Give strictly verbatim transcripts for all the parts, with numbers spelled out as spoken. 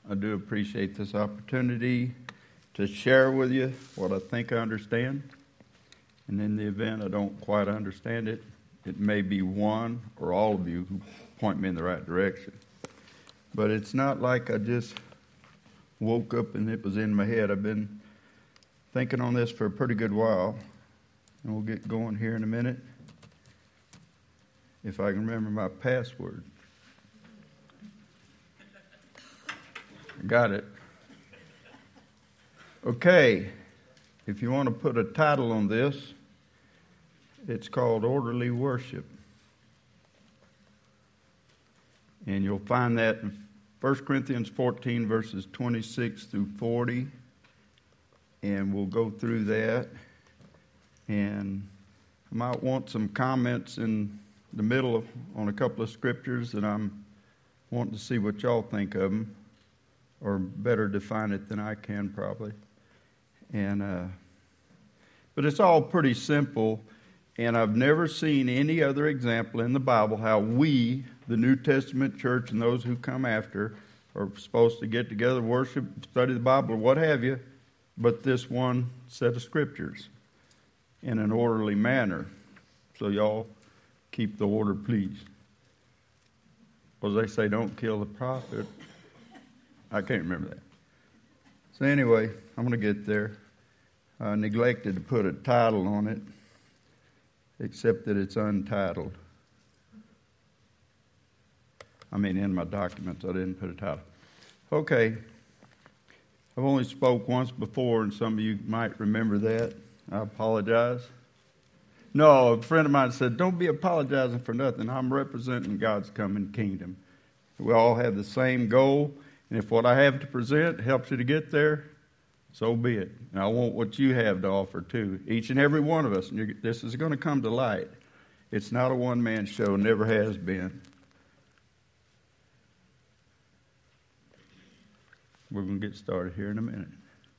I do appreciate this opportunity to share with you what I think I understand. And in the event I don't quite understand it, it may be one or all of you who point me in the right direction. But it's not like I just woke up and it was in my head. I've been thinking on this for a pretty good while. And we'll get going here in a minute. If I can remember my password. I got it. Okay. If you want to put a title on this, it's called Orderly Worship. And you'll find that in First Corinthians fourteen, verses twenty-six through forty. And we'll go through that. And I might want some comments in the middle of, on a couple of scriptures that I'm wanting to see what y'all think of them, or better define it than I can probably. And uh, but it's all pretty simple, and I've never seen any other example in the Bible how we, the New Testament church, and those who come after, are supposed to get together, worship, study the Bible, or what have you, but this one set of scriptures in an orderly manner. So y'all keep the order, please. Well, they say don't kill the prophet. I can't remember that. So anyway, I'm going to get there. I neglected to put a title on it, except that it's untitled. I mean, in my documents, I didn't put a title. Okay. I've only spoke once before, and some of you might remember that. I apologize. No, a friend of mine said, don't be apologizing for nothing. I'm representing God's coming kingdom. We all have the same goal, and if what I have to present helps you to get there, so be it. And I want what you have to offer too, each and every one of us. And this is going to come to light. It's not a one-man show, never has been. We're going to get started here in a minute.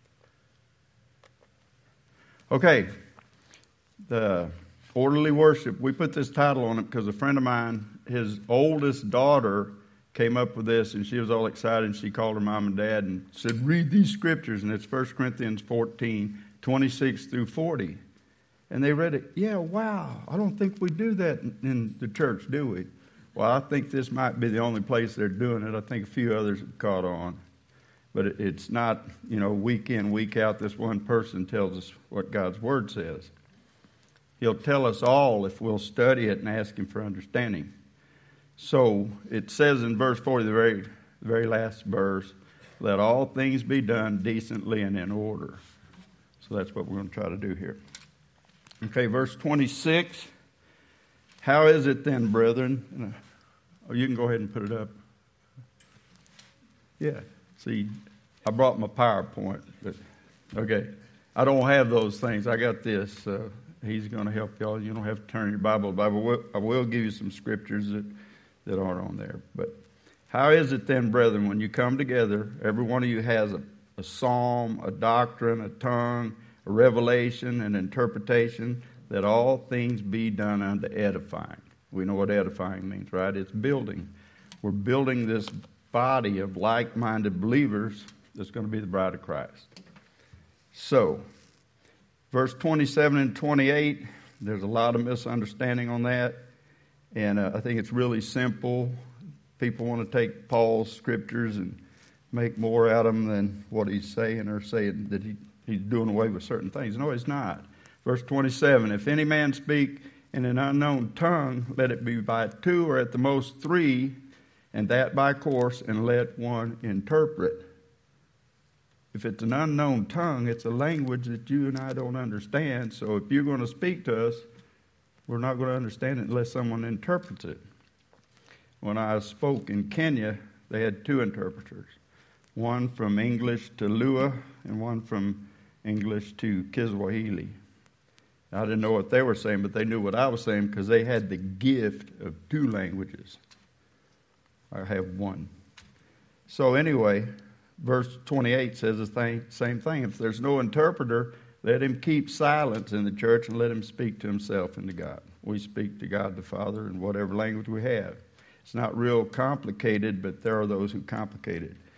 Okay, the orderly worship. We put this title on it because a friend of mine, his oldest daughter, came up with this, and she was all excited, and she called her mom and dad and said, read these scriptures, and it's First Corinthians fourteen, twenty-six through forty. And they read it. Yeah, wow, I don't think we do that in, in the church, do we? Well, I think this might be the only place they're doing it. I think a few others have caught on. But it's not, you know, week in, week out, this one person tells us what God's Word says. He'll tell us all if we'll study it and ask Him for understanding. So it says in verse forty, the very, the very last verse, let all things be done decently and in order. So that's what we're going to try to do here. Okay, verse twenty-six. How is it then, brethren? Oh, you can go ahead and put it up. Yeah. See, I brought my PowerPoint, but okay. I don't have those things. I got this. Uh, he's going to help y'all. You don't have to turn your Bible. Bible. I will give you some scriptures that, that aren't on there. But how is it then, brethren, when you come together, every one of you has a, a psalm, a doctrine, a tongue, a revelation, an interpretation, that all things be done unto edifying. We know what edifying means, right? It's building. We're building this body of like-minded believers that's going to be the bride of Christ. So, verse twenty-seven and twenty-eight, there's a lot of misunderstanding on that, and uh, I think it's really simple. People want to take Paul's scriptures and make more out of them than what he's saying, or saying that he, he's doing away with certain things. No, he's not. Verse twenty-seven, if any man speak in an unknown tongue, let it be by two or at the most three, and that by course, and let one interpret. If it's an unknown tongue, it's a language that you and I don't understand. So if you're going to speak to us, we're not going to understand it unless someone interprets it. When I spoke in Kenya, they had two interpreters. One from English to Lua, and one from English to Kiswahili. I didn't know what they were saying, but they knew what I was saying because they had the gift of two languages. I have one. So anyway, verse twenty-eight says the thing, same thing. If there's no interpreter, let him keep silence in the church and let him speak to himself and to God. We speak to God the Father in whatever language we have. It's not real complicated, but there are those who complicate it.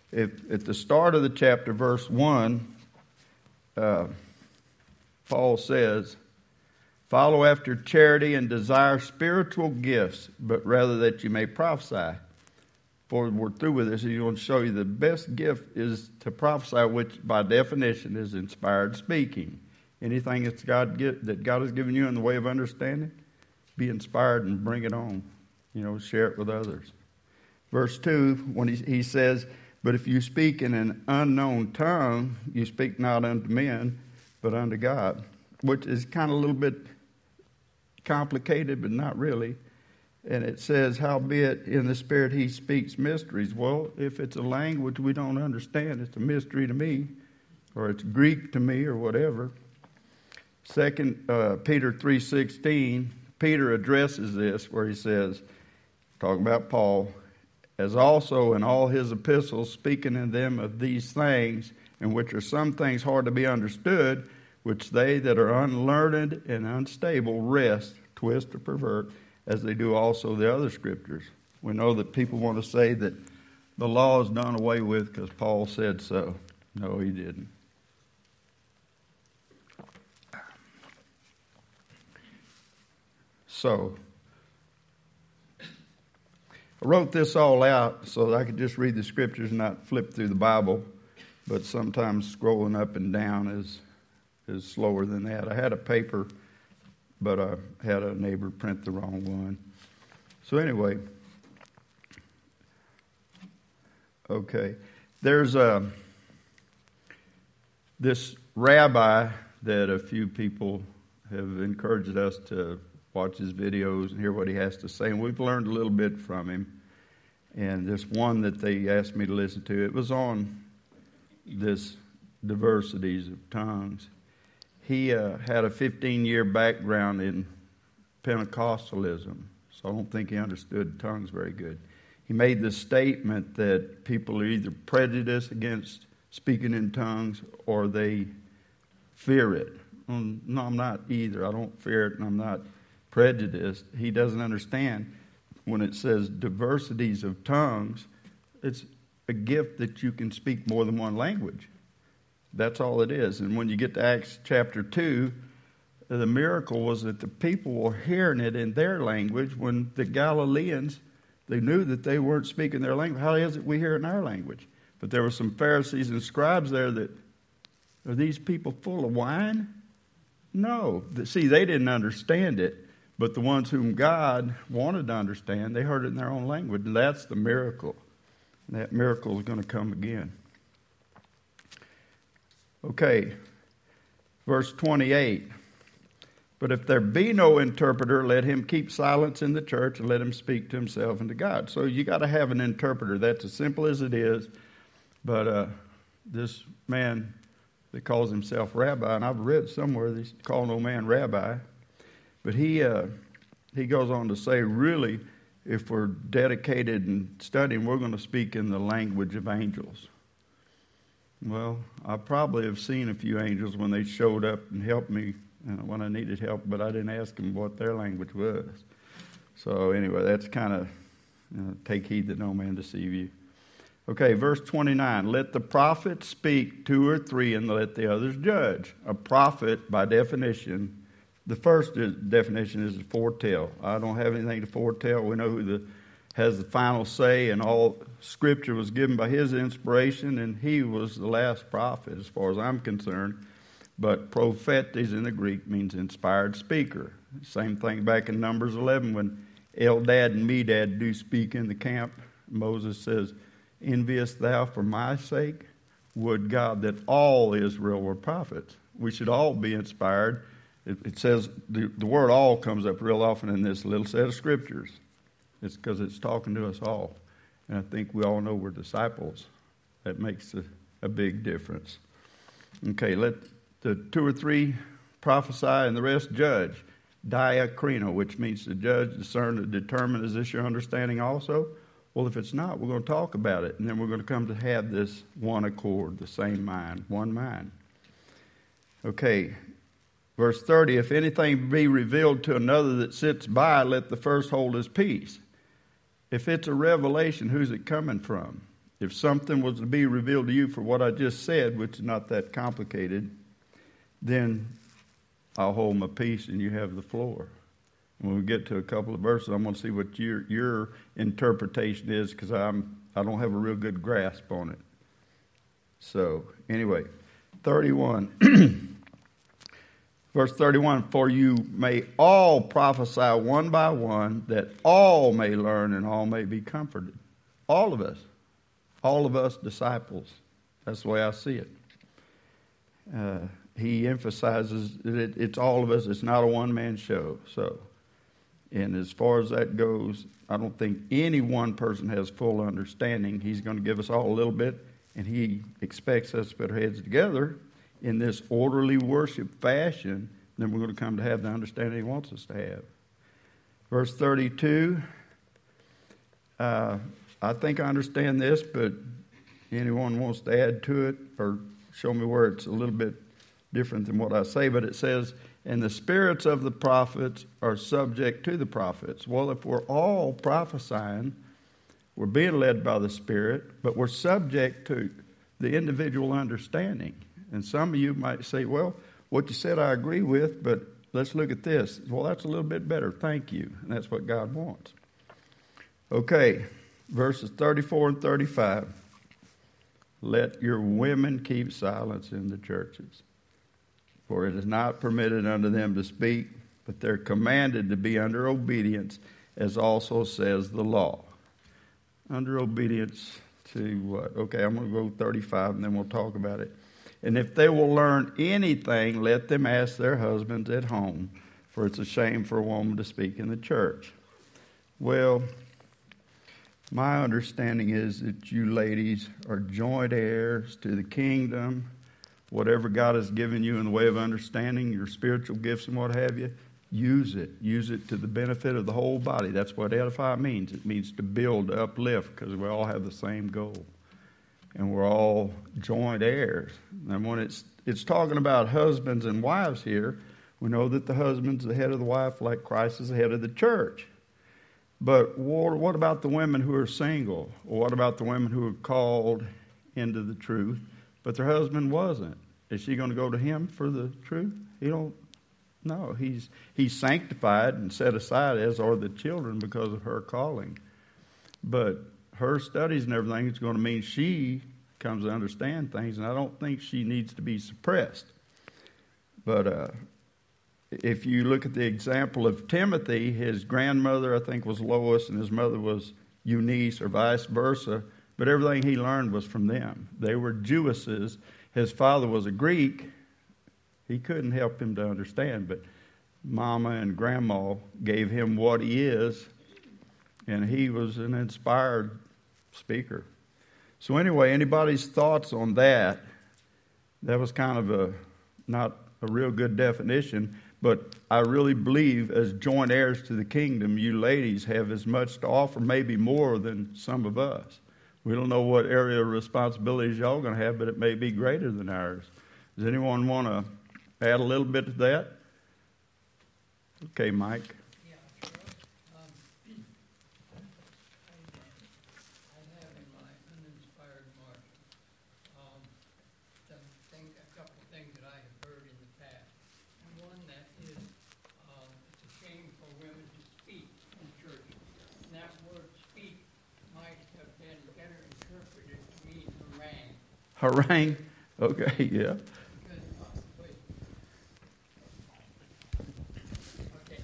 if at the start of the chapter, verse one, uh, Paul says, "Follow after charity and desire spiritual gifts, but rather that you may prophesy." Before we're through with this, he's going to show you the best gift is to prophesy, which by definition is inspired speaking. Anything that's God get, that God has given you in the way of understanding, be inspired and bring it on. You know, share it with others. Verse two, when he, he says, "But if you speak in an unknown tongue, you speak not unto men, but unto God," which is kind of a little bit complicated, but not really. And it says, "Howbeit in the Spirit he speaks mysteries." Well, if it's a language we don't understand, it's a mystery to me, or it's Greek to me, or whatever. Second uh, Peter three sixteen, Peter addresses this where he says, talking about Paul, "As also in all his epistles, speaking in them of these things, in which are some things hard to be understood, which they that are unlearned and unstable wrest, twist, or pervert, as they do also the other scriptures." We know that people want to say that the law is done away with because Paul said so. No, he didn't. So, I wrote this all out so that I could just read the scriptures and not flip through the Bible, but sometimes scrolling up and down is is slower than that. I had a paper, but I had a neighbor print the wrong one. So anyway, okay, there's a this rabbi that a few people have encouraged us to watch his videos and hear what he has to say, and we've learned a little bit from him. And this one that they asked me to listen to, it was on this diversities of tongues. He uh, had a fifteen-year background in Pentecostalism, so I don't think he understood tongues very good. He made the statement that people are either prejudiced against speaking in tongues or they fear it. No, I'm not either. I don't fear it, and I'm not prejudiced. He doesn't understand when it says diversities of tongues, it's a gift that you can speak more than one language. That's all it is. And when you get to Acts chapter two, the miracle was that the people were hearing it in their language when the Galileans, they knew that they weren't speaking their language. How is it we hear it in our language? But there were some Pharisees and scribes there that, are these people full of wine? No. See, they didn't understand it. But the ones whom God wanted to understand, they heard it in their own language. And that's the miracle. And that miracle is going to come again. Okay, verse twenty-eight. "But if there be no interpreter, let him keep silence in the church and let him speak to himself and to God." So you got to have an interpreter. That's as simple as it is. But uh, this man that calls himself rabbi, and I've read somewhere that he's called no man rabbi, but he uh, he goes on to say, really, if we're dedicated and studying, we're going to speak in the language of angels. Well, I probably have seen a few angels when they showed up and helped me uh, when I needed help, but I didn't ask them what their language was. So anyway, that's kind of, you know, take heed that no man deceive you. Okay, verse twenty-nine, "Let the prophet speak two or three and let the others judge." A prophet, by definition, the first is, definition is to foretell. I don't have anything to foretell. We know who the has the final say, and all Scripture was given by his inspiration, and he was the last prophet as far as I'm concerned. But prophetes in the Greek means inspired speaker. Same thing back in Numbers eleven when Eldad and Medad do speak in the camp. Moses says, "Enviest thou for my sake? Would God that all Israel were prophets." We should all be inspired. It, it says the, the word "all" comes up real often in this little set of scriptures. It's because it's talking to us all. And I think we all know we're disciples. That makes a, a big difference. Okay, let the two or three prophesy and the rest judge. Diakrino, which means to judge, discern, to determine. Is this your understanding also? Well, if it's not, we're going to talk about it. And then we're going to come to have this one accord, the same mind, one mind. Okay, verse thirty, "If anything be revealed to another that sits by, let the first hold his peace." If it's a revelation, who's it coming from? if something was to be revealed to you for what I just said, which is not that complicated, then I'll hold my peace and you have the floor. When we get to a couple of verses, I'm going to see what your your interpretation is, because I'm I don't have a real good grasp on it. So anyway, thirty-one, verse thirty-one. For you may all prophesy one by one, that all may learn and all may be comforted. All of us, all of us disciples. That's the way I see it. Uh, he emphasizes that it, it's all of us. It's not a one-man show. So. And as far as that goes, I don't think any one person has full understanding. He's going to give us all a little bit, and he expects us to put our heads together in this orderly worship fashion. Then we're going to come to have the understanding he wants us to have. Verse thirty-two, uh, I think I understand this, but anyone wants to add to it or show me where it's a little bit different than what I say, but it says, and the spirits of the prophets are subject to the prophets. Well, if we're all prophesying, we're being led by the Spirit, but we're subject to the individual understanding. And some of you might say, well, what you said I agree with, but let's look at this. Well, that's a little bit better. Thank you. And that's what God wants. Okay, verses thirty-four and thirty-five. Let your women keep silence in the churches. For it is not permitted unto them to speak, but they're commanded to be under obedience, as also says the law. Under obedience to what? Okay, I'm going to go thirty-five, and then we'll talk about it. And if they will learn anything, let them ask their husbands at home, for it's a shame for a woman to speak in the church. Well, my understanding is that you ladies are joint heirs to the kingdom. Whatever God has given you in the way of understanding, your spiritual gifts and what have you, use it. Use it to the benefit of the whole body. That's what edify means. It means to build, to uplift, because we all have the same goal. And we're all joint heirs. And when it's it's talking about husbands and wives here, we know that the husband's the head of the wife like Christ is the head of the church. But what about the women who are single? Or what about the women who are called into the truth, but their husband wasn't? Is she going to go to him for the truth? He don't. No, he's he's sanctified and set aside, as are the children, because of her calling. But her studies and everything is going to mean she comes to understand things, and I don't think she needs to be suppressed. But uh, if you look at the example of Timothy, his grandmother, I think, was Lois, and his mother was Eunice, or vice versa. But everything he learned was from them. They were Jewesses. His father was a Greek. He couldn't help him to understand, but Mama and Grandma gave him what he is, and he was an inspired speaker. So anyway, anybody's thoughts on that? That was kind of a not a real good definition, but I really believe as joint heirs to the kingdom, you ladies have as much to offer, maybe more than some of us. We don't know what area of responsibilities y'all are going to have, but it may be greater than ours. Does anyone want to add a little bit to that? Okay, Mike. Yeah, sure. Um, I, I have in my uninspired margin um, some thing, a couple of things that I have heard in the past. And one that is, um, it's a shame for women to speak in church. And that word "speak" might have been better interpreted to mean harangue. Harangue? Okay, yeah. Because, uh, wait. Okay.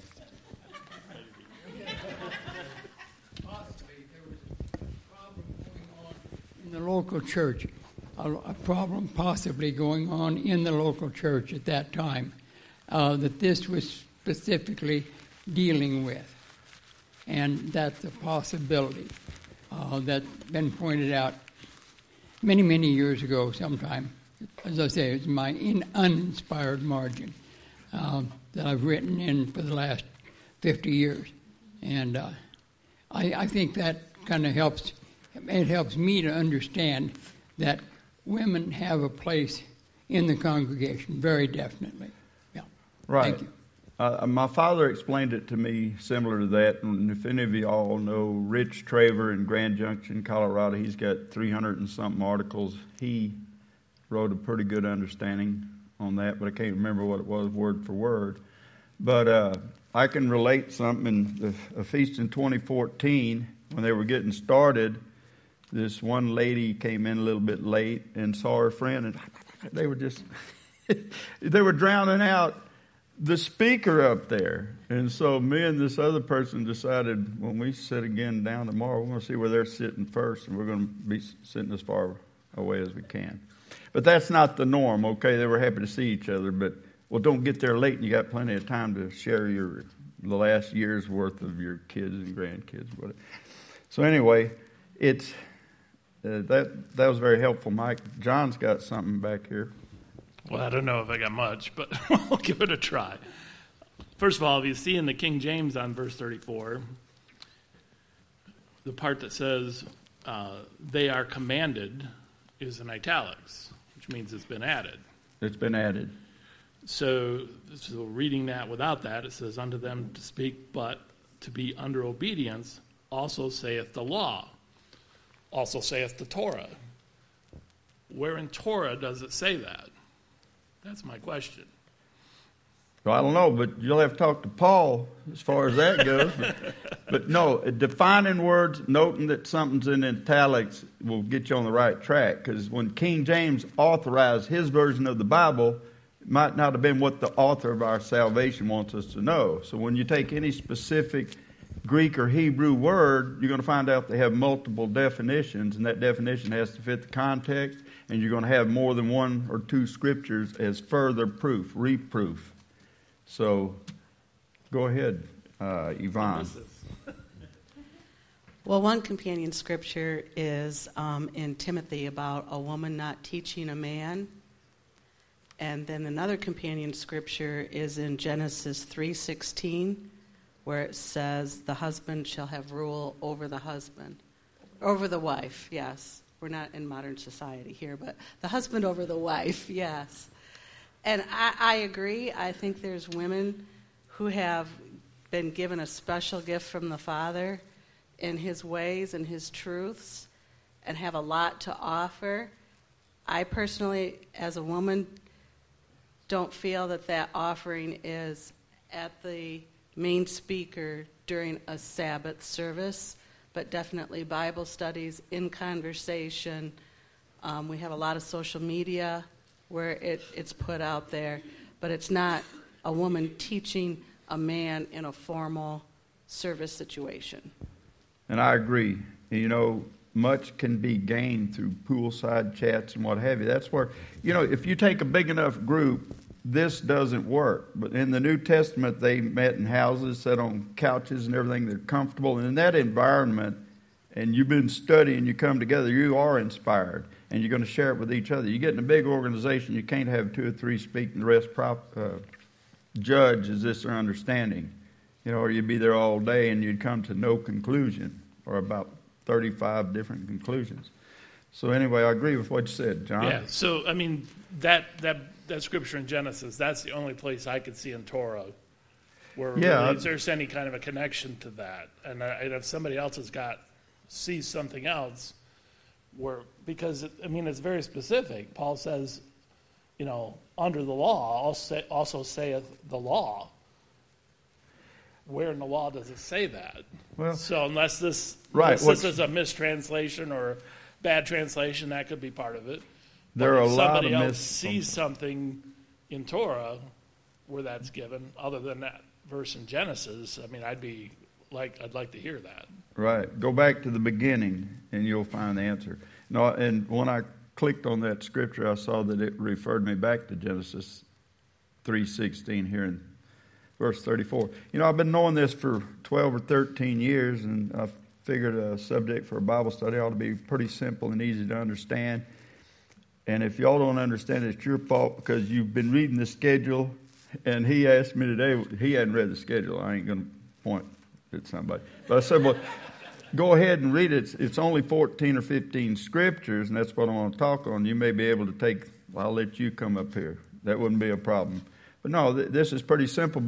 Possibly there was a problem going on in the local church, a, a problem possibly going on in the local church at that time uh, that this was specifically dealing with. And that's a possibility uh, that's been pointed out many, many years ago sometime. As I say, it's my in uninspired margin uh, that I've written in for the last fifty years. And uh, I, I think that kind of helps, it helps me to understand that women have a place in the congregation, very definitely. Yeah. Right. Thank you. Uh, my father explained it to me similar to that, and if any of you all know Rich Traver in Grand Junction, Colorado, he's got three hundred and something articles. He wrote a pretty good understanding on that, but I can't remember what it was word for word. But uh, I can relate something. In the, a feast in twenty fourteen, when they were getting started, this one lady came in a little bit late and saw her friend, and they were just, they were drowning out the speaker up there. And so me and this other person decided when we sit again down tomorrow, we're going to see where they're sitting first, and we're going to be sitting as far away as we can. But that's not the norm, okay? They were happy to see each other, but, well, don't get there late, and you got plenty of time to share your the last year's worth of your kids and grandkids. So anyway, it's uh, that that was very helpful, Mike. John's got something back here. Well, I don't know if I got much, but we'll give it a try. First of all, if you see in the King James on verse thirty-four, the part that says, uh, they are commanded is in italics, which means it's been added. It's been added. So, so reading that without that, it says, unto them to speak, but to be under obedience, also saith the law, also saith the Torah. Where in Torah does it say that? That's my question. Well, I don't know, but you'll have to talk to Paul as far as that goes. but, but no, defining words, noting that something's in italics will get you on the right track. Because when King James authorized his version of the Bible, it might not have been what the author of our salvation wants us to know. So when you take any specific Greek or Hebrew word, you're going to find out they have multiple definitions, and that definition has to fit the context. And you're going to have more than one or two scriptures as further proof, reproof. So, go ahead, uh, Yvonne. Well, one companion scripture is um, in Timothy about a woman not teaching a man. And then another companion scripture is in Genesis three sixteen, where it says, the husband shall have rule over the husband. Over the wife, yes. We're not in modern society here, but the husband over the wife, yes. And I, I agree. I think there's women who have been given a special gift from the Father in his ways and his truths and have a lot to offer. I personally, as a woman, don't feel that that offering is at the main speaker during a Sabbath service, but definitely Bible studies, in conversation. Um, we have a lot of social media where it, it's put out there, but it's not a woman teaching a man in a formal service situation. And I agree. You know, much can be gained through poolside chats and what have you. That's where, you know, if you take a big enough group, this doesn't work. But in the New Testament, they met in houses, sat on couches and everything. They're comfortable. And in that environment, and you've been studying, you come together, you are inspired. And you're going to share it with each other. You get in a big organization, you can't have two or three speak and the rest prop, uh, judge, is this their understanding? You know, or you'd be there all day and you'd come to no conclusion, or about thirty-five different conclusions. So anyway, I agree with what you said, John. Yeah, so, I mean, that that that scripture in Genesis, that's the only place I could see in Torah where yeah, really there's any kind of a connection to that. And, uh, and if somebody else has got, sees something else, where, because, it, I mean, it's very specific. Paul says, you know, under the law, also, also saith the law. Where in the law does it say that? Well, so unless this, right, unless this is a mistranslation or bad translation, that could be part of it. There but are a if lot somebody of else mis- sees something in Torah where that's given, other than that verse in Genesis, I mean, I'd be like, I'd like to hear that. Right. Go back to the beginning, and you'll find the answer. No, and when I clicked on that scripture, I saw that it referred me back to Genesis three sixteen here in verse thirty-four. You know, I've been knowing this for twelve or thirteen years, and I figured a subject for a Bible study ought to be pretty simple and easy to understand. And if y'all don't understand it, it's your fault, because you've been reading the schedule, and he asked me today, he hadn't read the schedule. I ain't going to point at somebody. But I said, well, go ahead and read it. It's, it's only fourteen or fifteen scriptures, and that's what I want to talk on. You may be able to take, well, I'll let you come up here. That wouldn't be a problem. But no, th- this is pretty simple, but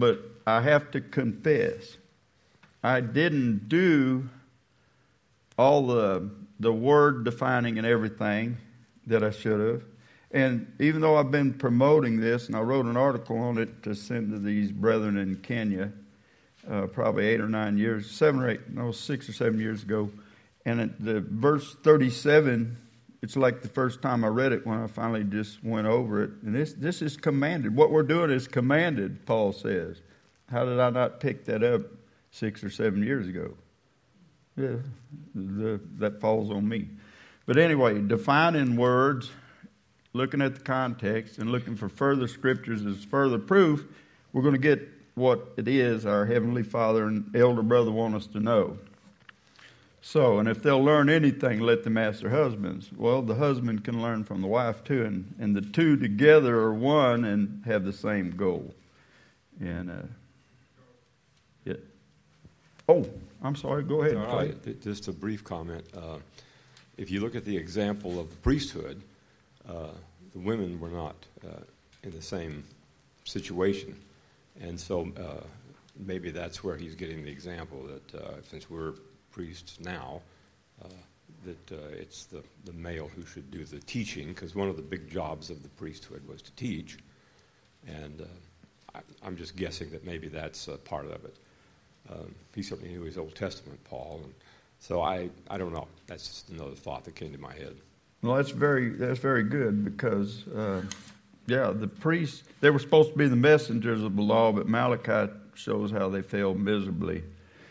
I have to confess, I didn't do all the the word defining and everything that I should have. And even though I've been promoting this, and I wrote an article on it to send to these brethren in Kenya, uh, probably eight or nine years, seven or eight, no, six or seven years ago. And it, the verse thirty-seven, it's like the first time I read it when I finally just went over it. And this this is commanded. What we're doing is commanded, Paul says. How did I not pick that up six or seven years ago? Yeah, the, that falls on me. But anyway, defining words, looking at the context, and looking for further scriptures as further proof, we're going to get what it is our Heavenly Father and elder brother want us to know. So, and if they'll learn anything, let them ask their husbands. Well, the husband can learn from the wife too, and, and the two together are one and have the same goal. And, uh, yeah. Oh, I'm sorry, go ahead. All right. Just a brief comment. Uh, if you look at the example of the priesthood, uh, the women were not uh, in the same situation. And so uh, maybe that's where he's getting the example that uh, since we're priests now, uh, that uh, it's the, the male who should do the teaching, because one of the big jobs of the priesthood was to teach. And uh, I, I'm just guessing that maybe that's uh, part of it. Um, he certainly knew his Old Testament, Paul. And so I, I don't know. That's just another thought that came to my head. Well, that's very that's very good because, uh, yeah, the priests, they were supposed to be the messengers of the law, but Malachi shows how they failed miserably.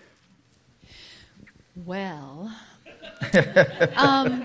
Well, um,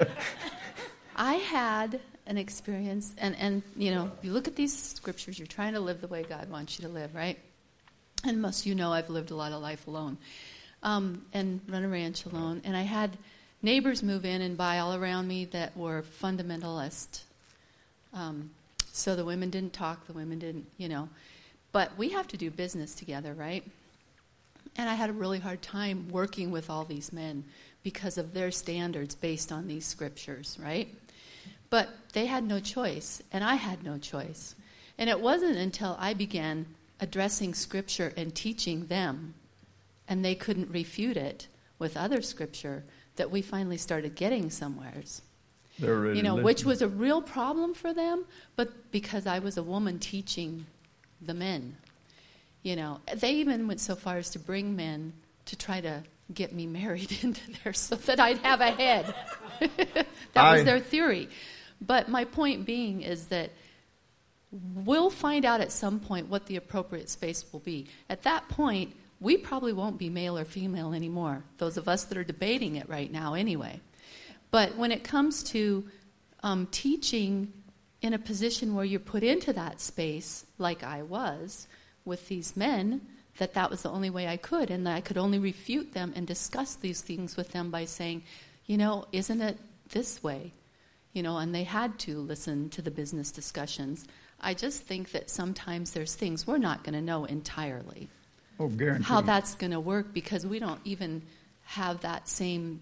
I had an experience, and, and, you know, you look at these scriptures, you're trying to live the way God wants you to live, right? And most of you know I've lived a lot of life alone um, and run a ranch alone. And I had neighbors move in and buy all around me that were fundamentalist. Um, so the women didn't talk, the women didn't, you know. But we have to do business together, right? And I had a really hard time working with all these men because of their standards based on these scriptures, right? But they had no choice, and I had no choice. And it wasn't until I began addressing scripture and teaching them, and they couldn't refute it with other scripture, that we finally started getting somewheres. You know, which was a real problem for them, but because I was a woman teaching the men. You know, they even went so far as to bring men to try to get me married into there so that I'd have a head. That I, was their theory. But my point being is that we'll find out at some point what the appropriate space will be. At that point, we probably won't be male or female anymore, those of us that are debating it right now anyway. But when it comes to um, teaching in a position where you're put into that space, like I was, with these men, that that was the only way I could, and that I could only refute them and discuss these things with them by saying, you know, isn't it this way? You know, and they had to listen to the business discussions. I just think that sometimes there's things we're not going to know entirely. Oh, guaranteed. How that's going to work, because we don't even have that same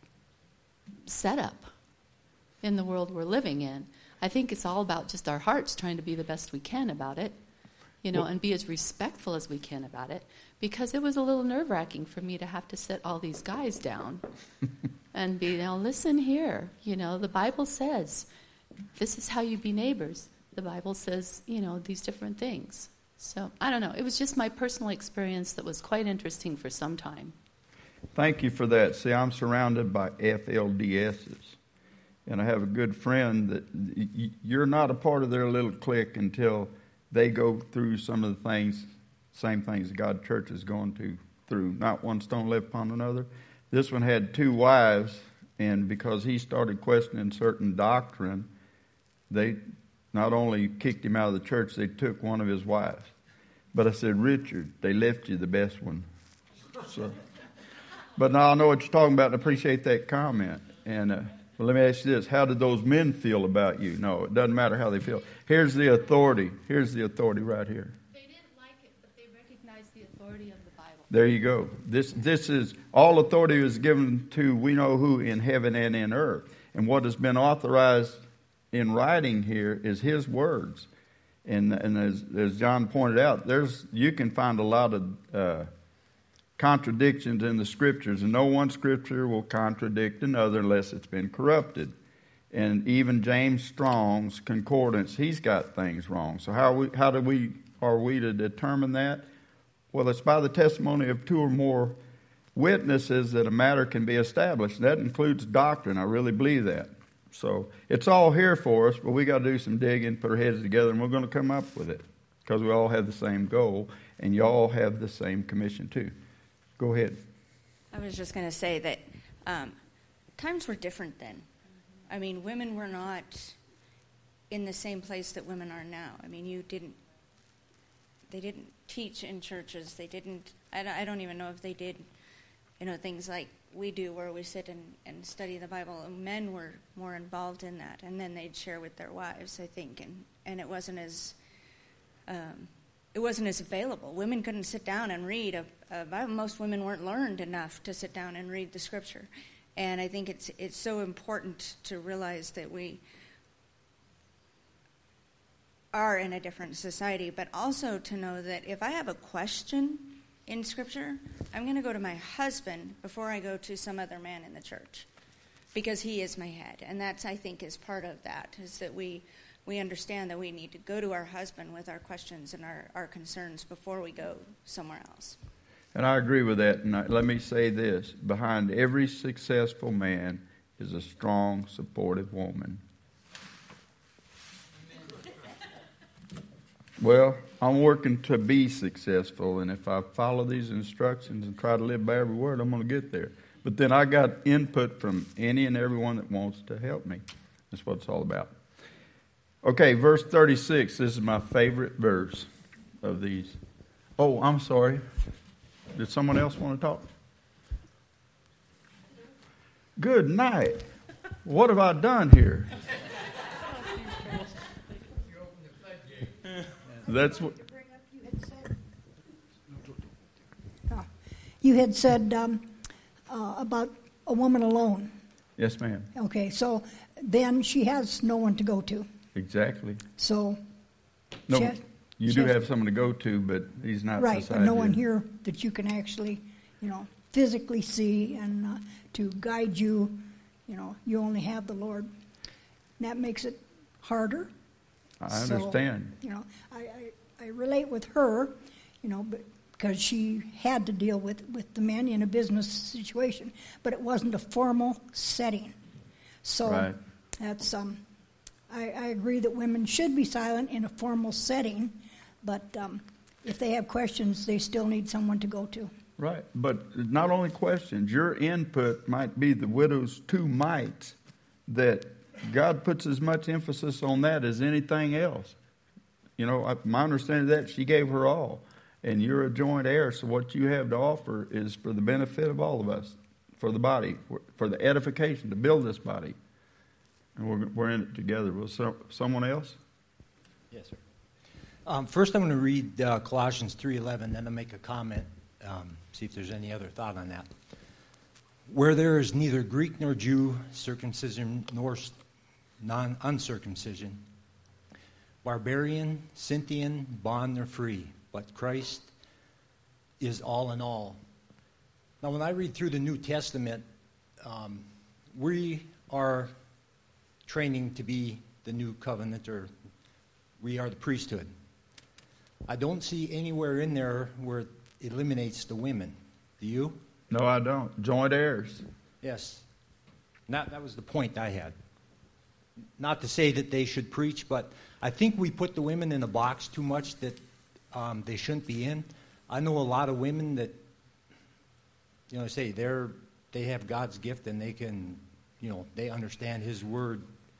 setup in the world we're living in. I think it's all about just our hearts trying to be the best we can about it, you know, well, and be as respectful as we can about it, because it was a little nerve-wracking for me to have to sit all these guys down and be, now listen here, you know, the Bible says this is how you be neighbors. The Bible says, you know, these different things. So, I don't know. It was just my personal experience that was quite interesting for some time. Thank you for that. See, I'm surrounded by F L D S's. And I have a good friend that you're not a part of their little clique until they go through some of the things, same things God Church is going to through. Not one stone left upon another. This one had two wives, and because he started questioning certain doctrine, they not only kicked him out of the church, they took one of his wives. But I said, Richard, they left you the best one. So, but now I know what you're talking about and appreciate that comment. And uh, well, let me ask you this. How did those men feel about you? No, it doesn't matter how they feel. Here's the authority. Here's the authority right here. They didn't like it, but they recognized the authority of the Bible. There you go. This, this is, all authority is given to we know who in heaven and in earth. And what has been authorized in writing here is his words. And and as as John pointed out, there's you can find a lot of uh, contradictions in the scriptures, and no one scripture will contradict another unless it's been corrupted. And even James Strong's concordance, he's got things wrong. So how we how do we are we to determine that? Well, it's by the testimony of two or more witnesses that a matter can be established. That includes doctrine. I really believe that. So it's all here for us, but we got to do some digging, put our heads together, and we're going to come up with it because we all have the same goal, and you all have the same commission too. Go ahead. I was just going to say that um, times were different then. I mean, women were not in the same place that women are now. I mean, you didn't, they didn't teach in churches. They didn't, I don't, I don't even know if they did, you know, things like we do where we sit and, and study the Bible. Men were more involved in that, and then they'd share with their wives, I think, and, and it wasn't as um, it wasn't as available. Women couldn't sit down and read a, a Bible. Most women weren't learned enough to sit down and read the Scripture, and I think it's it's so important to realize that we are in a different society, but also to know that if I have a question in Scripture, I'm going to go to my husband before I go to some other man in the church, because he is my head. And that's, I think, is part of that, is that we we understand that we need to go to our husband with our questions and our, our concerns before we go somewhere else. And I agree with that. And I, let me say this. Behind every successful man is a strong, supportive woman. Well, I'm working to be successful, and if I follow these instructions and try to live by every word, I'm going to get there. But then I got input from any and everyone that wants to help me. That's what it's all about. Okay, verse thirty-six. This is my favorite verse of these. Oh, I'm sorry. Did someone else want to talk? Good night. What have I done here? That's what. You had said um, uh, about a woman alone. Yes, ma'am. Okay, so then she has no one to go to. Exactly. So. No, she has, you she do has, have someone to go to, but he's not right, beside but no you. one here that you can actually, you know, physically see and uh, to guide you. You know, you only have the Lord. And that makes it harder. I So, understand. you know, I, I, I relate with her, you know, but because she had to deal with, with the men in a business situation, but it wasn't a formal setting. So Right. that's um, I, I agree that women should be silent in a formal setting, but um, if they have questions, they still need someone to go to. Right. But not only questions, your input might be the widow's two mites, that God puts as much emphasis on that as anything else. You know, I, my understanding of that, she gave her all. And you're a joint heir, so what you have to offer is for the benefit of all of us, for the body, for the edification, to build this body. And we're, we're in it together. Will so, someone else? Yes, sir. Um, first, I'm going to read uh, Colossians three eleven, then I'll make a comment, um, see if there's any other thought on that. Where there is neither Greek nor Jew, circumcision nor non-uncircumcision, barbarian, Scythian, bond or free, but Christ is all in all. Now, when I read through the New Testament, um, we are training to be the new covenant, or we are the priesthood. I don't see anywhere in there where it eliminates the women. Do you? No, I don't. Joint heirs. Yes. That, that was the point I had. Not to say that they should preach, but I think we put the women in a box too much that um, they shouldn't be in. I know a lot of women that, you know, say they're they have God's gift and they can, you know, they understand His Word.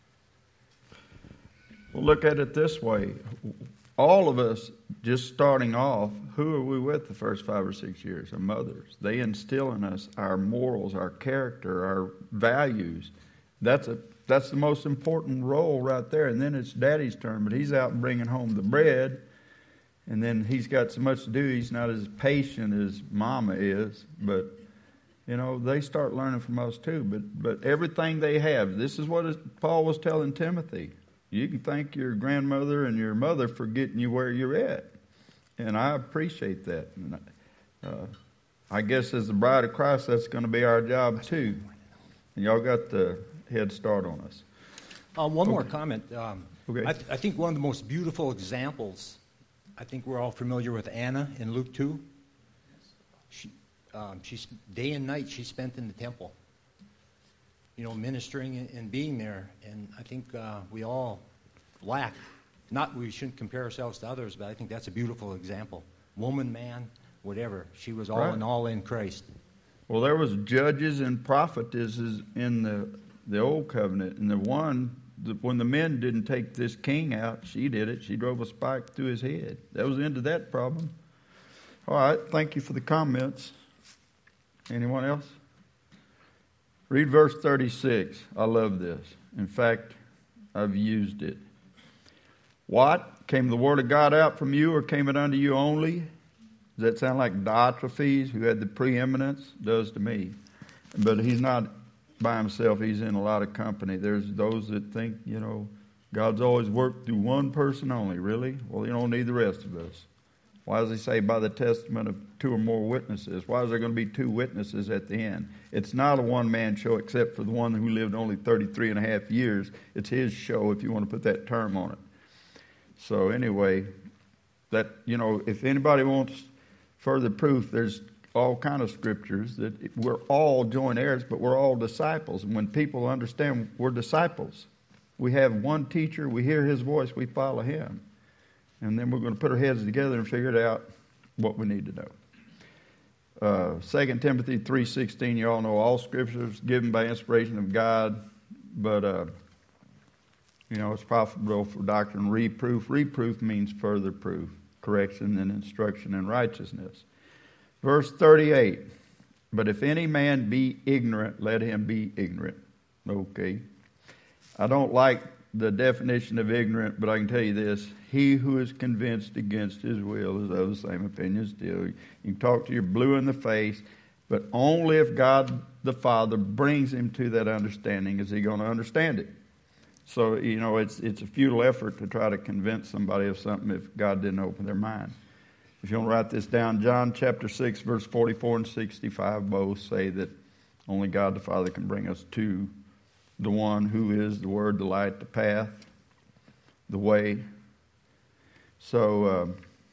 Well, look at it this way. All of us, just starting off, who are we with the first five or six years? Our mothers. They instill in us our morals, our character, our values. That's a that's the most important role right there. And then it's Daddy's turn, but he's out bringing home the bread. And then he's got so much to do. He's not as patient as Mama is. But, you know, they start learning from us too. But but everything they have, this is what Paul was telling Timothy. You can thank your grandmother and your mother for getting you where you're at. And I appreciate that. And, uh, I guess as the bride of Christ, that's going to be our job too. And y'all got the head start on us. Uh, one Okay. more comment. Um, Okay. I, th- I think one of the most beautiful examples, I think we're all familiar with Anna in Luke two. She, um, she's, day and night she spent in the temple, you know, ministering and, and being there. And I think uh, we all lack, not we shouldn't compare ourselves to others, but I think that's a beautiful example. Woman, man, whatever. She was all Right. in all in Christ. Well, there was judges and prophetesses in the the old covenant, and the one the, when the men didn't take this king out, she did it. She drove a spike through his head. That was the end of that problem. All right, thank you for the comments. Anyone else? Read verse thirty-six. I love this. In fact, I've used it. What? Came the word of God out from you, or came it unto you only? Does that sound like Diotrephes, who had the preeminence? Does to me. But he's not by himself. He's in a lot of company. There's those that think, you know, God's always worked through one person only. Really? Well, you don't need the rest of us. Why does he say by the testament of two or more witnesses? Why is there going to be two witnesses at the end? It's not a one-man show except for the one who lived only thirty-three and a half years. It's his show, if you want to put that term on it. So anyway, that, you know, if anybody wants further proof, there's all kind of scriptures that we're all joint heirs, but we're all disciples. And when people understand we're disciples, we have one teacher, we hear his voice, we follow him. And then we're going to put our heads together and figure it out what we need to know. Uh, Second Timothy three sixteen, you all know all scriptures given by inspiration of God, but uh, you know, it's profitable for doctrine, reproof. Reproof means further proof, correction and instruction in righteousness. Verse thirty-eight, but if any man be ignorant, let him be ignorant. Okay. I don't like the definition of ignorant, but I can tell you this. He who is convinced against his will is of the same opinion still. You can talk to your blue in the face, but only if God the Father brings him to that understanding is he going to understand it. So, you know, it's it's a futile effort to try to convince somebody of something if God didn't open their mind. If you want to write this down, John chapter six, verse forty-four and sixty-five both say that only God the Father can bring us to the one who is the Word, the light, the path, the way. So, uh,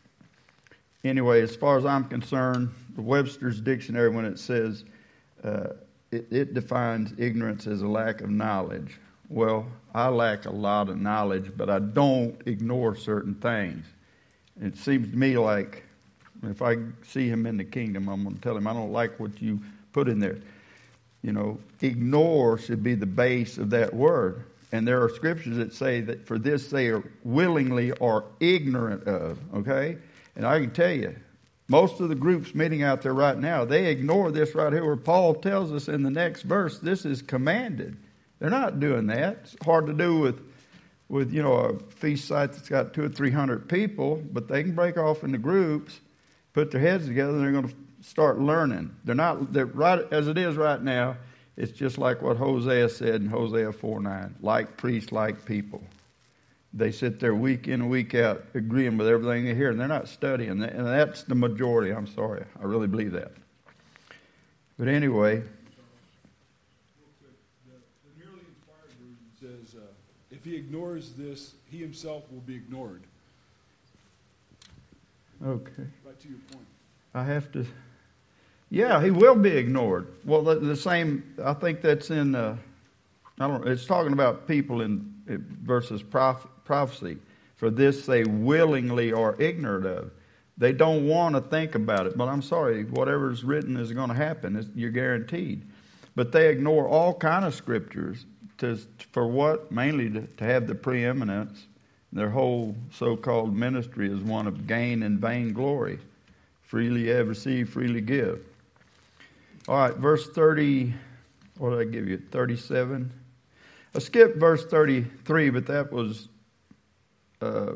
anyway, as far as I'm concerned, the Webster's Dictionary, when it says, uh, it, it defines ignorance as a lack of knowledge. Well, I lack a lot of knowledge, but I don't ignore certain things. It seems to me like if I see him in the kingdom, I'm going to tell him, I don't like what you put in there. You know, ignore should be the base of that word. And there are scriptures that say that for this they are willingly or ignorant of, okay? And I can tell you, most of the groups meeting out there right now, they ignore this right here where Paul tells us in the next verse, this is commanded. They're not doing that. It's hard to do with, with you know, a feast site that's got two or three hundred people, but they can break off into groups, put their heads together, and they're going to start learning. They're not, they're right as it is right now. It's just like what Hosea said in Hosea four nine, like priests, like people. They sit there week in and week out agreeing with everything they hear, and they're not studying. And that's the majority. I'm sorry. I really believe that. But anyway. The, the nearly inspired version says, uh, if he ignores this, he himself will be ignored. Okay. Right to your point. I have to... Yeah, he will be ignored. Well, the, the same, I think that's in, uh, I don't know, it's talking about people in versus prof, prophecy. For this they willingly are ignorant of. They don't want to think about it. But I'm sorry, whatever's written is going to happen. It's, you're guaranteed. But they ignore all kind of scriptures to, for what? Mainly to, to have the preeminence. Their whole so-called ministry is one of gain and vainglory. Freely you have received, freely give. All right, verse thirty, what did I give you, thirty-seven? I skipped verse thirty-three, but that was, uh,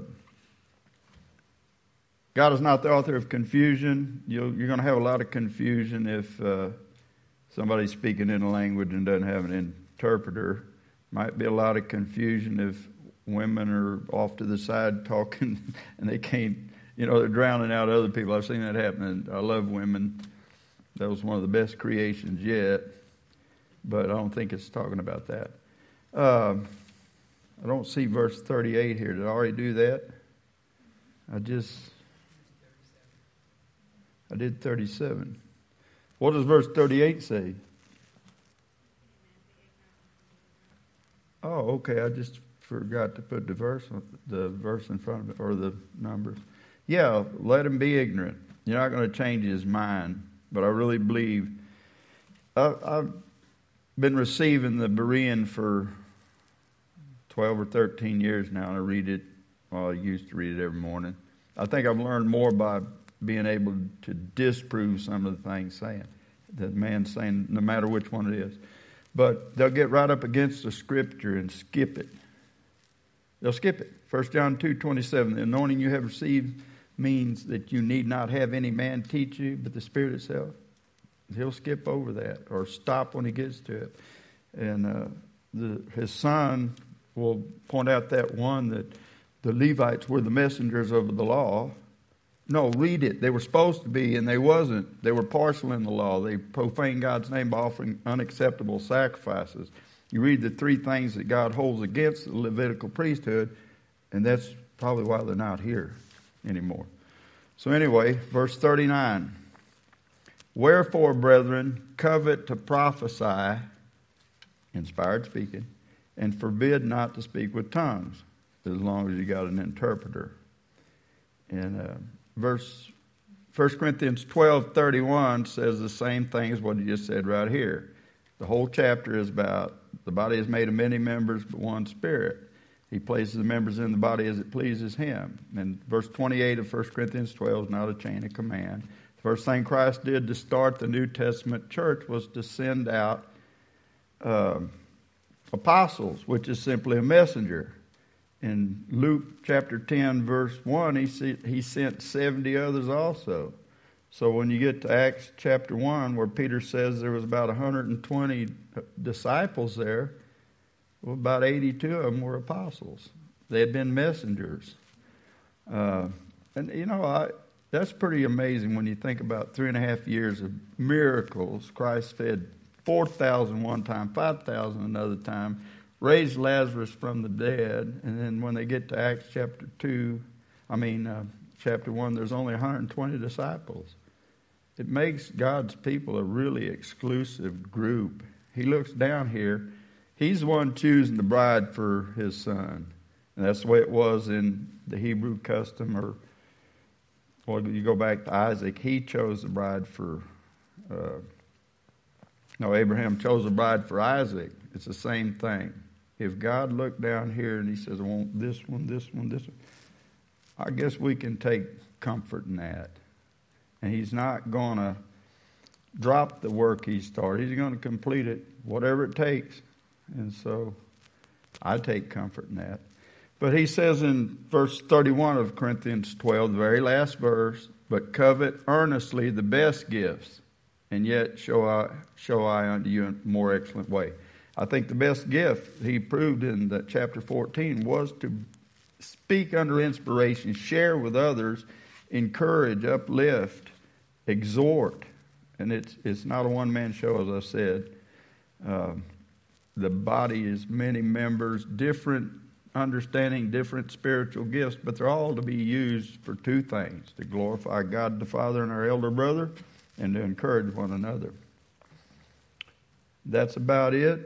God is not the author of confusion. You'll, you're going to have a lot of confusion if uh, somebody's speaking in a language and doesn't have an interpreter. Might be a lot of confusion if women are off to the side talking, and they can't, you know, they're drowning out other people. I've seen that happen, and I love women. That was one of the best creations yet, but I don't think it's talking about that. Uh, I don't see verse thirty-eight here. Did I already do that? I just, I did thirty-seven. What does verse thirty-eight say? Oh, okay. I just forgot to put the verse, the verse in front of it, or the numbers. Yeah, let him be ignorant. You're not going to change his mind, but I really believe. I, I've been receiving the Berean for twelve or thirteen years now, and I read it. Well, I used to read it every morning. I think I've learned more by being able to disprove some of the things saying. The man saying, no matter which one it is. But they'll get right up against the Scripture and skip it. They'll skip it. First John two twenty-seven, the anointing you have received means that you need not have any man teach you, but the Spirit itself. He'll skip over that or stop when he gets to it. And uh, the, his son will point out that one that the Levites were the messengers of the law. No, read it. They were supposed to be, and they wasn't. They were partial in the law. They profaned God's name by offering unacceptable sacrifices. You read the three things that God holds against the Levitical priesthood, and that's probably why they're not here anymore. So anyway, verse thirty-nine. Wherefore, brethren, covet to prophesy, inspired speaking, and forbid not to speak with tongues, as long as you got an interpreter. And uh, verse First Corinthians twelve thirty-one says the same thing as what he just said right here. The whole chapter is about the body is made of many members, but one spirit. He places the members in the body as it pleases him. And verse twenty-eight of First Corinthians twelve is not a chain of command. The first thing Christ did to start the New Testament church was to send out uh, apostles, which is simply a messenger. In Luke chapter ten, verse one, he see, he sent seventy others also. So when you get to Acts chapter one, where Peter says there was about one hundred twenty disciples there, well, about eighty-two of them were apostles. They had been messengers. Uh, and, you know, I, that's pretty amazing when you think about three and a half years of miracles. Christ fed four thousand one time, five thousand another time, raised Lazarus from the dead, and then when they get to Acts chapter two, I mean uh, chapter one, there's only one hundred twenty disciples. It makes God's people a really exclusive group. He looks down here. He's the one choosing the bride for his son. And that's the way it was in the Hebrew custom, or well, you go back to Isaac. He chose the bride for, uh, no, Abraham chose the bride for Isaac. It's the same thing. If God looked down here and he says, I want this one, this one, this one, I guess we can take comfort in that. And he's not going to drop the work he started. He's going to complete it, whatever it takes. And so I take comfort in that. But he says in verse thirty-one of Corinthians twelve, the very last verse, but covet earnestly the best gifts, and yet show I, show I unto you a more excellent way. I think the best gift he proved in the chapter fourteen was to speak under inspiration, share with others, encourage, uplift, exhort. And it's it's not a one-man show, as I said. Uh, the body is many members, different understanding, different spiritual gifts, but they're all to be used for two things: to glorify God the Father and our elder brother, and to encourage one another. That's about it.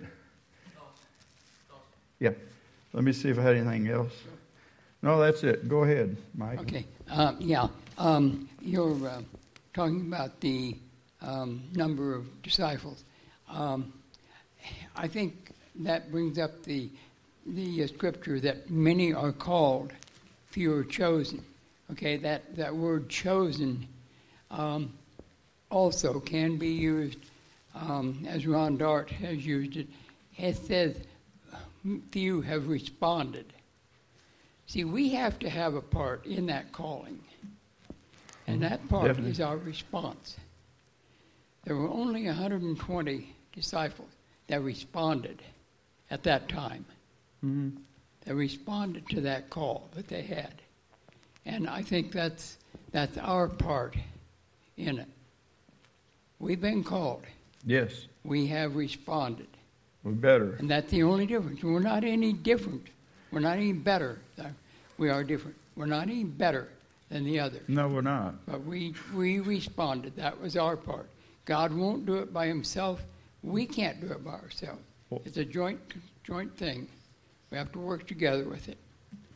Yeah. Let me see if I had anything else. No, that's it. Go ahead, Mike. Okay. Uh, yeah. Um, you're uh, talking about the um, number of disciples. Um, I think that brings up the the uh, scripture that many are called, few are chosen. Okay, that, that word chosen um, also can be used, um, as Ron Dart has used it. It says, few have responded. See, we have to have a part in that calling, and that part Definitely. is our response. There were only one hundred twenty disciples that responded at that time. Mm-hmm. They responded to that call that they had. And I think that's that's our part in it. We've been called. Yes. We have responded. We better. And that's the only difference. We're not any different. We're not any better. We are different. We're not any better than the other. No, we're not. But we, we responded. That was our part. God won't do it by himself. We can't do it by ourselves. It's a joint joint thing. We have to work together with it.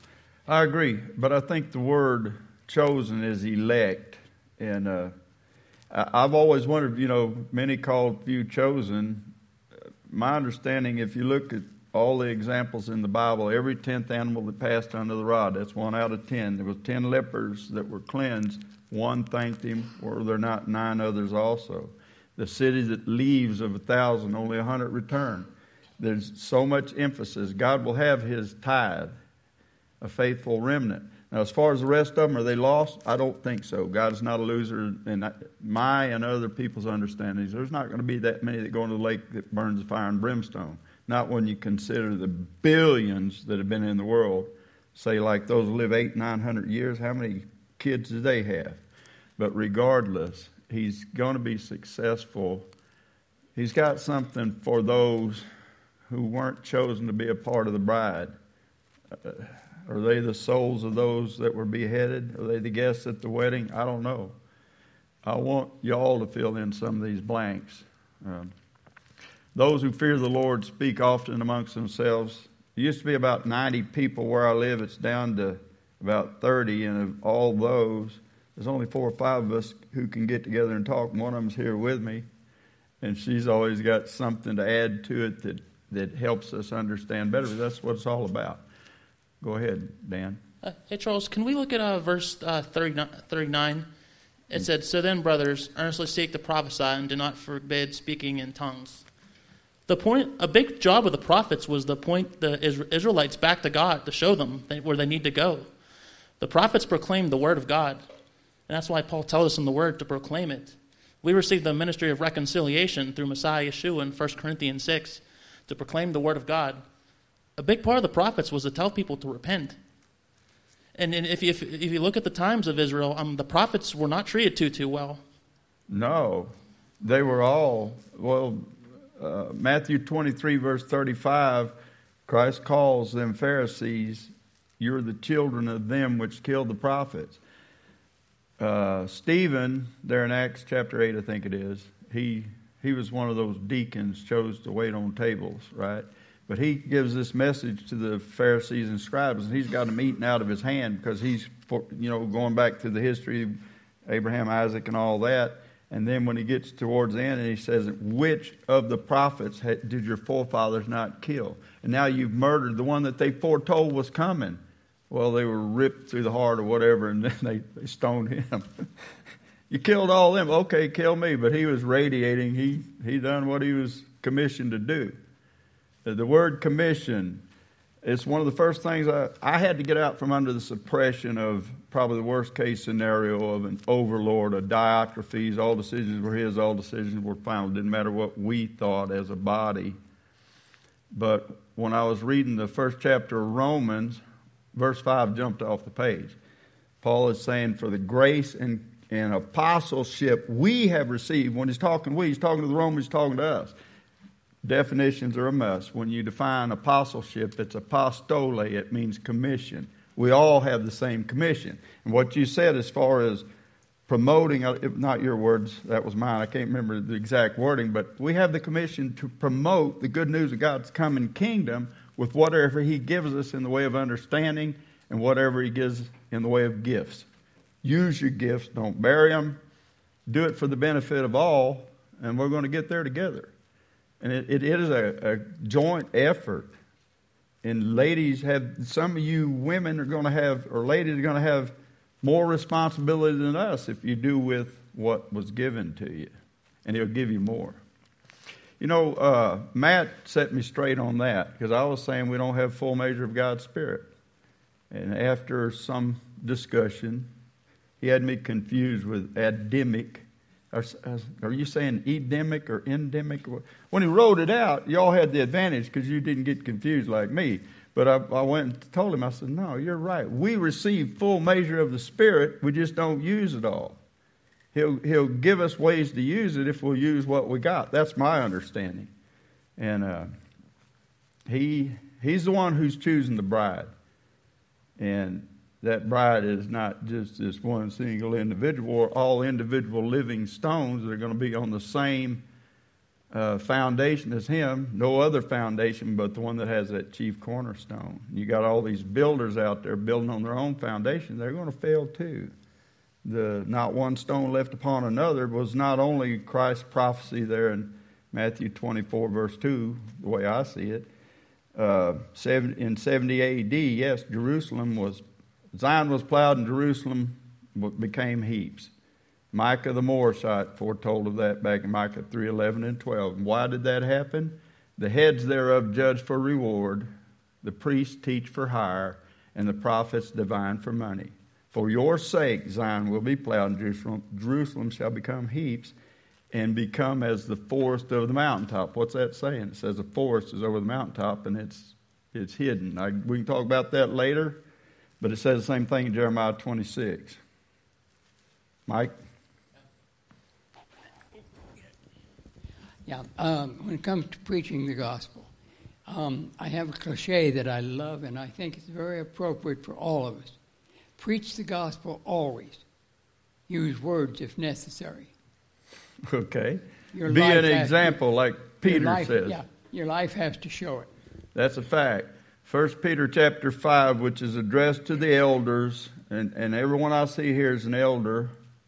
I agree, but I think the word chosen is elect. And uh, I've always wondered, you know, many called, few chosen. My understanding, if you look at all the examples in the Bible, every tenth animal that passed under the rod, that's one out of ten. There was ten lepers that were cleansed. One thanked him, were there not nine others also? The city that leaves of a thousand, only a hundred return. There's so much emphasis. God will have his tithe, a faithful remnant. Now, as far as the rest of them, are they lost? I don't think so. God's not a loser. In my and other people's understandings, there's not going to be that many that go into the lake that burns the fire and brimstone. Not when you consider the billions that have been in the world. Say, like those who live eight, nine hundred years, how many kids do they have? But regardless, he's going to be successful. He's got something for those who weren't chosen to be a part of the bride. Uh, are they the souls of those that were beheaded? Are they the guests at the wedding? I don't know. I want y'all to fill in some of these blanks. Um, those who fear the Lord speak often amongst themselves. It used to be about ninety people where I live. It's down to about thirty, and of all those, there's only four or five of us who can get together and talk. One of them's here with me, and she's always got something to add to it that that helps us understand better. That's what it's all about. Go ahead, Dan. Uh, hey, Charles, can we look at uh, verse uh, thirty-nine? It mm-hmm. said, "So then, brothers, earnestly seek to prophesy and do not forbid speaking in tongues." The point, a big job of the prophets was to point the Israelites back to God, to show them where they need to go. The prophets proclaimed the word of God, and that's why Paul tells us in the word to proclaim it. We received the ministry of reconciliation through Messiah Yeshua in First Corinthians six, to proclaim the word of God. A big part of the prophets was to tell people to repent. And, and if, you, if, if you look at the times of Israel, um, the prophets were not treated too, too well. No, they were all, well, uh, Matthew twenty-three, verse thirty-five, Christ calls them Pharisees, you're the children of them which killed the prophets. Uh, Stephen, there in Acts chapter eight, I think it is, he he was one of those deacons chose to wait on tables, right? But he gives this message to the Pharisees and scribes, and he's got them eating out of his hand because he's, you know, going back through the history of Abraham, Isaac, and all that. And then when he gets towards the end, and he says, which of the prophets did your forefathers not kill? And now you've murdered the one that they foretold was coming. Well, they were ripped through the heart or whatever, and then they, they stoned him. You killed all them. Okay, kill me. But he was radiating. He, he done what he was commissioned to do. The word commission, it's one of the first things I, I had to get out from under the suppression of probably the worst case scenario of an overlord, a Diotrephes. All decisions were his, all decisions were final. It didn't matter what we thought as a body. But when I was reading the first chapter of Romans, verse five jumped off the page. Paul is saying, for the grace and, and apostleship we have received. When he's talking we, he's talking to the Romans, he's talking to us. Definitions are a must. When you define apostleship, it's apostole. It means commission. We all have the same commission. And what you said as far as promoting, not your words, that was mine. I can't remember the exact wording, but we have the commission to promote the good news of God's coming kingdom with whatever he gives us in the way of understanding and whatever he gives in the way of gifts. Use your gifts. Don't bury them. Do it for the benefit of all, and we're going to get there together. And it, it is a, a joint effort. And ladies have, some of you women are going to have, or ladies are going to have more responsibility than us if you do with what was given to you. And he'll give you more. You know, uh, Matt set me straight on that because I was saying we don't have full measure of God's Spirit. And after some discussion, he had me confused with Adamic. Are, are you saying Edemic or endemic? When he wrote it out, y'all had the advantage because you didn't get confused like me. But I, I went and told him, I said, no, you're right. We receive full measure of the Spirit. We just don't use it all. He'll, he'll give us ways to use it if we'll use what we got. That's my understanding. And uh, he he's the one who's choosing the bride. And that bride is not just this one single individual or all individual living stones that are going to be on the same uh, foundation as him. No other foundation but the one that has that chief cornerstone. You got all these builders out there building on their own foundation. They're going to fail too. The not one stone left upon another was not only Christ's prophecy there in Matthew twenty-four, verse two, the way I see it. Uh, in seventy A D, yes, Jerusalem was, Zion was plowed and Jerusalem became heaps. Micah the Morashite foretold of that back in Micah three, eleven and twelve. And why did that happen? The heads thereof judge for reward, the priests teach for hire, and the prophets divine for money. For your sake Zion will be plowed and Jerusalem, Jerusalem shall become heaps and become as the forest of the mountaintop. What's that saying? It says the forest is over the mountaintop and it's it's hidden. I, we can talk about that later, but it says the same thing in Jeremiah twenty-six. Mike? Yeah, um, when it comes to preaching the gospel, um, I have a cliche that I love and I think it's very appropriate for all of us. Preach the gospel always. Use words if necessary. Okay. Your Be life an has example, to, like Peter life, says. Yeah, your life has to show it. That's a fact. First Peter chapter five, which is addressed to the elders, and, and everyone I see here is an elder.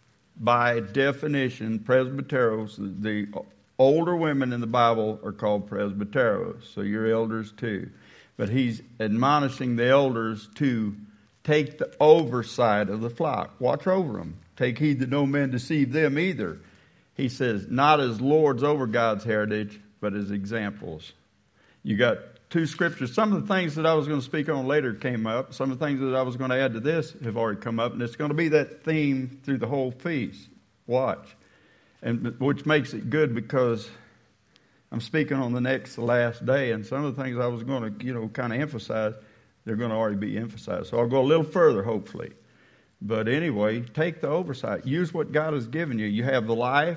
By definition, presbyteros, the older women in the Bible are called presbyteros, so you're elders too. But he's admonishing the elders to take the oversight of the flock. Watch over them. Take heed that no man deceive them either. He says, not as lords over God's heritage, but as examples. You got two scriptures. Some of the things that I was going to speak on later came up. Some of the things that I was going to add to this have already come up. And it's going to be that theme through the whole feast. Watch. And which makes it good because I'm speaking on the next, the last day. And some of the things I was going to, you know, kind of emphasize, they're going to already be emphasized. So I'll go a little further, hopefully. But anyway, take the oversight. Use what God has given you. You have the life,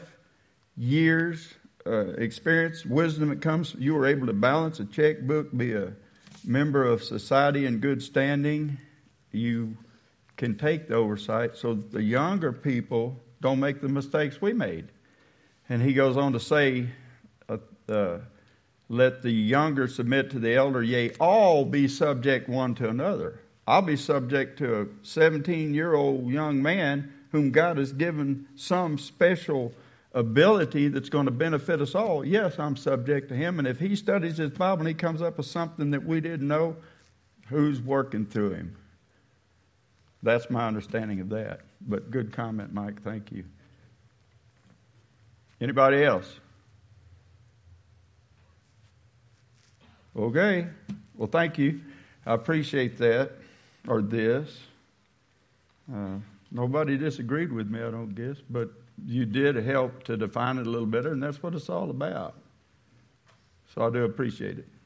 years, uh, experience, wisdom that comes. You were able to balance a checkbook, be a member of society in good standing. You can take the oversight so that the younger people don't make the mistakes we made. And he goes on to say, uh, uh, let the younger submit to the elder, yea, all be subject one to another. I'll be subject to a seventeen-year-old young man whom God has given some special ability that's going to benefit us all. Yes, I'm subject to him. And if he studies his Bible and he comes up with something that we didn't know, who's working through him? That's my understanding of that. But good comment, Mike. Thank you. Anybody else? Okay. Well, thank you. I appreciate that, or this. Uh, nobody disagreed with me, I don't guess, but you did help to define it a little better, and that's what it's all about. So I do appreciate it.